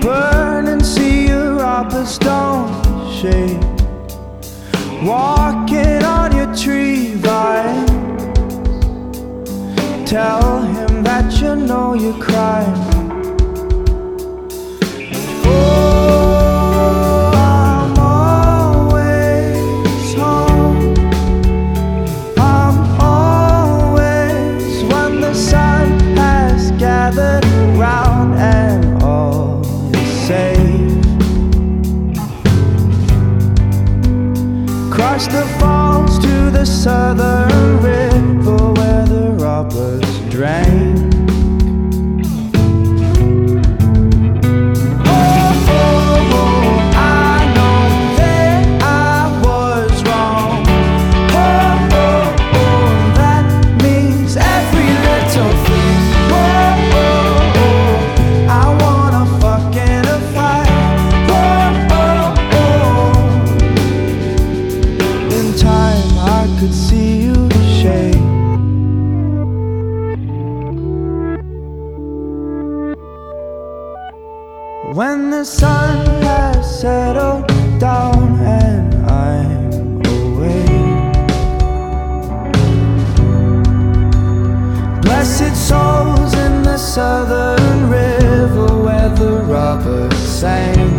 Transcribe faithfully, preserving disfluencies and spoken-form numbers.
burn and see your robbers don't shake. Walking on your tree vine, tell him that you know you're crying. Oh, I'm always home. I'm always when the sun has gathered round and all is safe. Cross the falls to the southern river where the robbers drank. Oh, oh, oh, I know that I was wrong. Oh, oh, oh, that means every little thing. Oh, oh, oh, I wanna fucking fight. Oh, oh, oh, in time I could see you shake. When the sun has settled down and I'm awake, blessed souls in the southern river where the robbers sang.